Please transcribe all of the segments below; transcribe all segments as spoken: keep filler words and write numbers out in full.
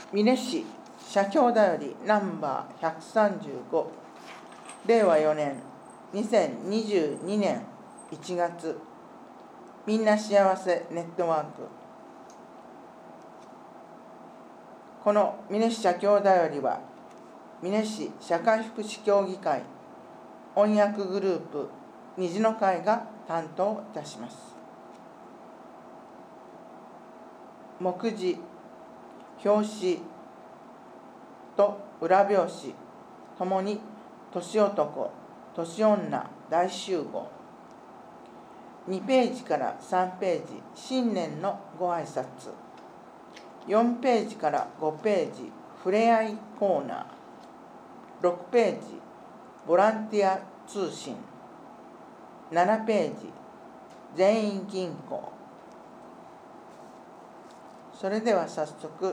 美祢市社協だよりナンバーひゃくさんじゅうご、れいわよねんにせんにじゅうにねんいちがつ、みんな幸せネットワーク。この美祢市社協だよりは、美祢市社会福祉協議会音訳グループ虹の会が担当いたします。目次、表紙と裏表紙ともに年男、年女大集合。にページからさんページ、新年のご挨拶。よんページからごページ、ふれあいコーナー。ろくページ、ボランティア通信。ななページ、全員銀行。それでは早速、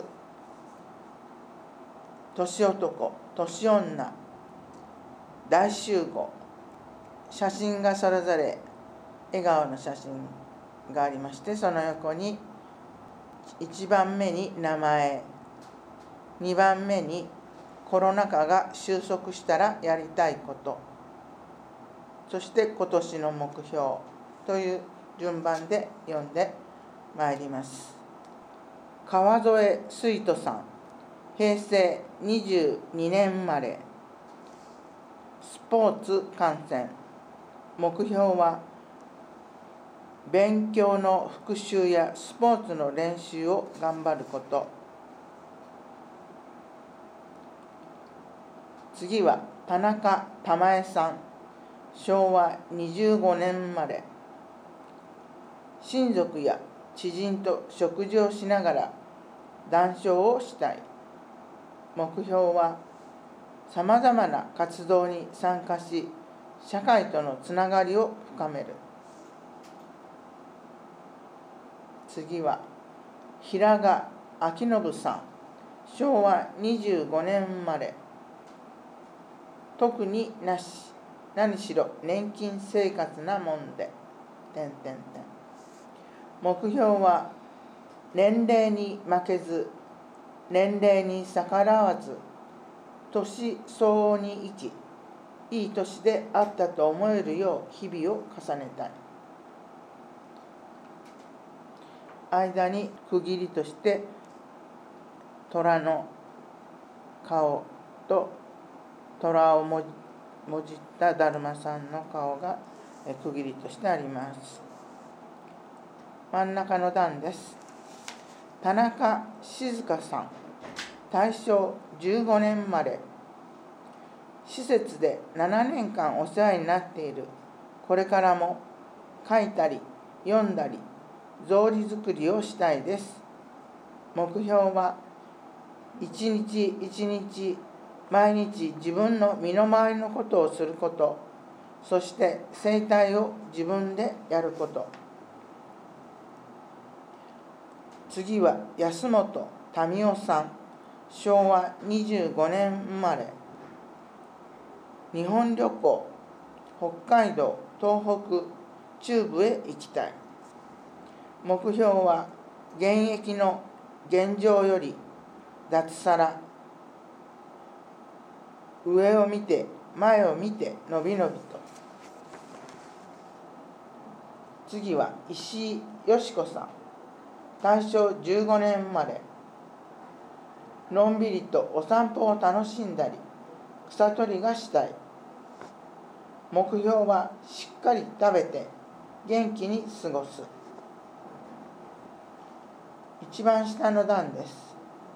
年男、年女大集合。写真がそれぞれ笑顔の写真がありまして、その横にいちばんめに名前、にばんめにコロナ禍が収束したらやりたいこと、そして今年の目標という順番で読んでまいります。川添水人さん、へいせいにじゅうにねん生まれ。スポーツ観戦。目標は勉強の復習やスポーツの練習を頑張ること。次は田中玉恵さん、しょうわにじゅうごねん生まれ。親族や知人と食事をしながら談笑をしたい。目標はさまざまな活動に参加し、社会とのつながりを深める。次は平賀明信さん、しょうわにじゅうごねん生まれ。特になし、何しろ年金生活なもんで、点点点。目標は年齢に負けず、年齢に逆らわず、年相応に生き、いい年であったと思えるよう日々を重ねたい。間に区切りとして虎の顔と虎をもじっただるまさんの顔が区切りとしてあります。真ん中の段です。田中静香さん、大正じゅうごねん生まれ。施設でななねんかんお世話になっている。これからも書いたり読んだり草履作りをしたいです。目標は一日一日毎日自分の身の回りのことをすること、そして整体を自分でやること。次は安本民夫さん、しょうわにじゅうごねん生まれ。日本旅行、北海道、東北、中部へ行きたい。目標は現役の現状より脱サラ、上を見て前を見てのびのびと。次は石井よし子さん、大正じゅうごねん生まれ。のんびりとお散歩を楽しんだり草取りがしたい。目標はしっかり食べて元気に過ごす。一番下の段です。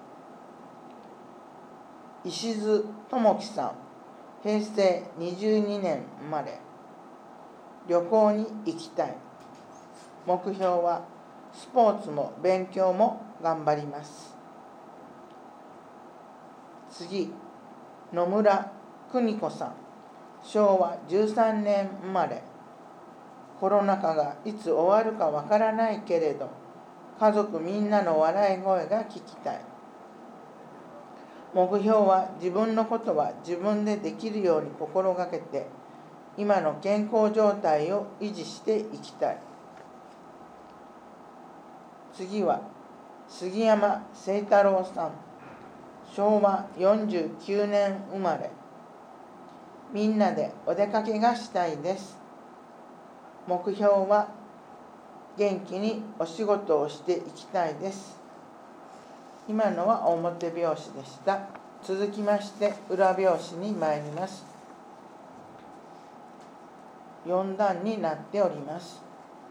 石津智樹さん、へいせいにじゅうにねん生まれ。旅行に行きたい。目標はスポーツも勉強も頑張ります。次、野村邦子さん、しょうわじゅうさんねん生まれ。コロナ禍がいつ終わるかわからないけれど、家族みんなの笑い声が聞きたい。目標は自分のことは自分でできるように心がけて、今の健康状態を維持していきたい。次は杉山清太郎さん、 しょうわよんじゅうきゅうねん生まれ。みんなでお出かけがしたいです。目標は元気にお仕事をしていきたいです。今のは表拍子でした。続きまして裏拍子に参ります。よん段になっております。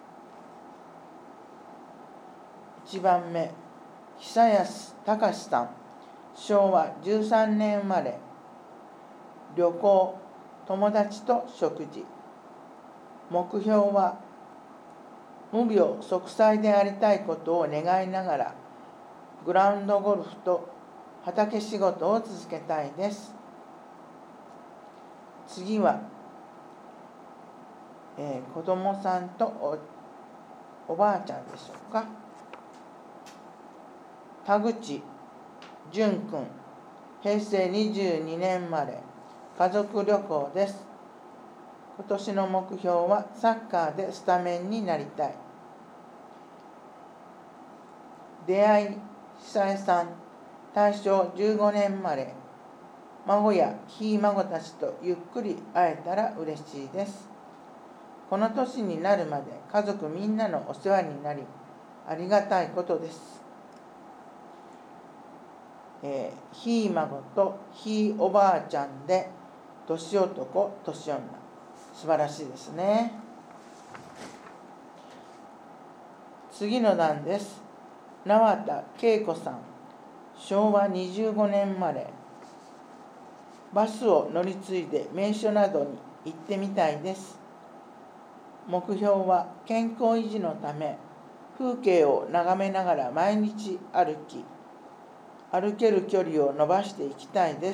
いちばんめ、久安隆さん、しょうわじゅうさんねん生まれ。旅行、友達と食事。目標は無病息災でありたいことを願いながらグラウンドゴルフと畑仕事を続けたいです。次は、えー、子供さんと お, おばあちゃんでしょうか。田口淳くん、へいせいにじゅうにねん生まれ。家族旅行です。今年の目標はサッカーでスタメンになりたい。出会い久江さん、たいしょうじゅうごねん生まれ。孫やひい孫たちとゆっくり会えたら嬉しいです。この年になるまで家族みんなのお世話になりありがたいことです。えー、ひい孫とひいおばあちゃんで年男年女、素晴らしいですね。次の段です。縄田恵子さん、しょうわにじゅうごねん生まれ。バスを乗り継いで名所などに行ってみたいです。目標は健康維持のため風景を眺めながら毎日歩き歩ける距離を伸ばしていきたいです。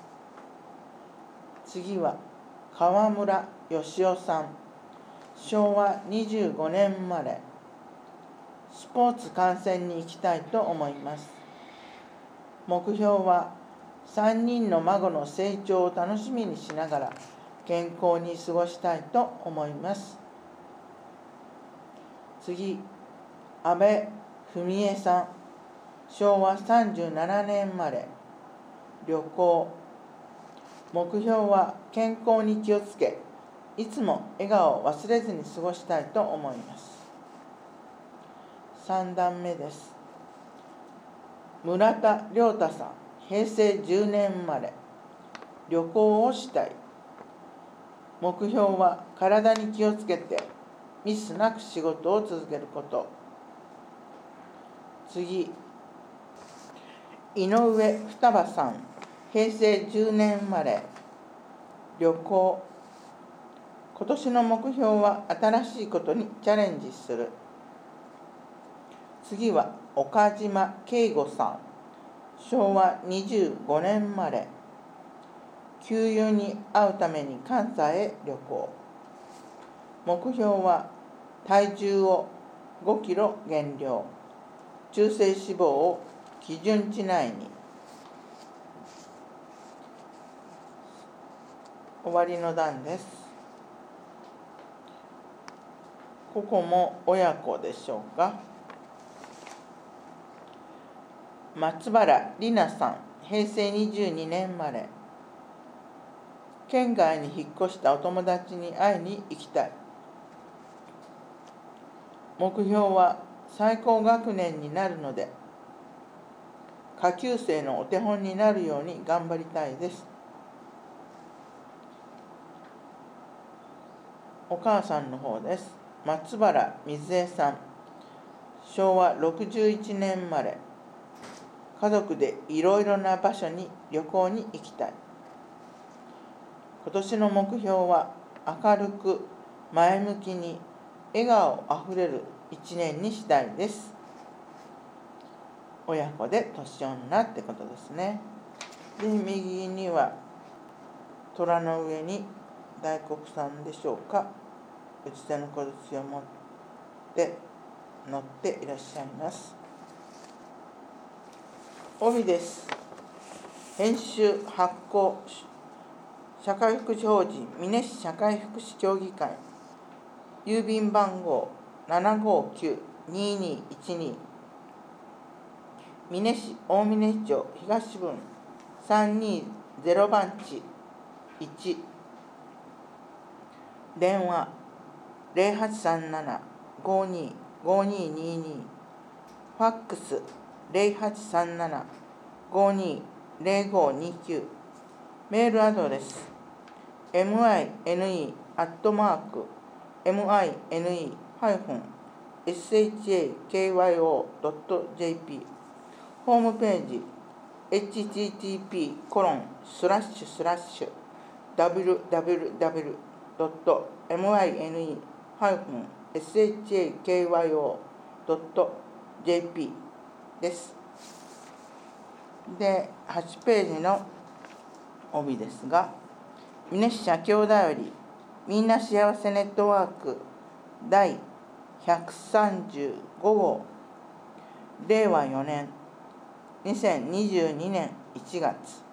次は川村義雄さん、しょうわにじゅうごねん生まれ。スポーツ観戦に行きたいと思います。目標はさんにんの孫の成長を楽しみにしながら健康に過ごしたいと思います。次、安倍文江さん、しょうわさんじゅうななねん生まれ。旅行。目標は健康に気をつけ、いつも笑顔を忘れずに過ごしたいと思います。さん段目です。村田亮太さん、へいせいじゅうねん生まれ。旅行をしたい。目標は体に気をつけてミスなく仕事を続けること。次、井上双葉さん、へいせいじゅうねん生まれ。旅行。今年の目標は新しいことにチャレンジする。次は岡島圭吾さん、しょうわにじゅうごねん生まれ。旧友に会うために関西へ旅行。目標は体重をごキロ減量、中性脂肪を基準値内に。終わりの段です。ここも親子でしょうか。松原里奈さん、へいせいにじゅうにねん生まれ。県外に引っ越したお友達に会いに行きたい。目標は最高学年になるので下級生のお手本になるように頑張りたいです。お母さんの方です。松原水江さん、しょうわろくじゅういちねん生まれ。家族でいろいろな場所に旅行に行きたい。今年の目標は明るく前向きに笑顔あふれる一年にしたいです。親子で年女ってことですね。で、右には虎の上に大黒さんでしょうか、打ち手の拳を持って乗っていらっしゃいます。帯です。編集発行社会福祉法人美祢市社会福祉協議会、郵便番号 ななごきゅうにーにーいちにー、 美祢市大峰町東分さんにゼロ番地いち、電話 ゼロはちさんなな ごにごににに、ファックス ゼロはちさんなな ごにゼロごにきゅう、メールアドレス エムアイエヌイー アットマーク エムアイエヌイー ハイフン エスエイチエーケーワイオー ドット ジェーピー、 ホームページ エイチティーティーピー コロンスラッシュスラッシュ ダブリューダブリューダブリュー ドット エムアイエヌイー ハイフン エスエイチエーケーワイオー ドット ジェーピー です。で、はちページの帯ですが、美祢市社協だよりみんな幸せネットワークだいひゃくさんじゅうごごう、れいわよねんにせんにじゅうにねんいちがつ